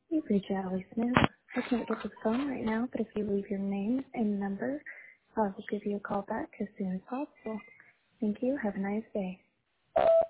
You've reached Allie Smith. I can't get to the phone right now, but if you leave your name and number, I will give you a call back as soon as possible. Thank you. Have a nice day.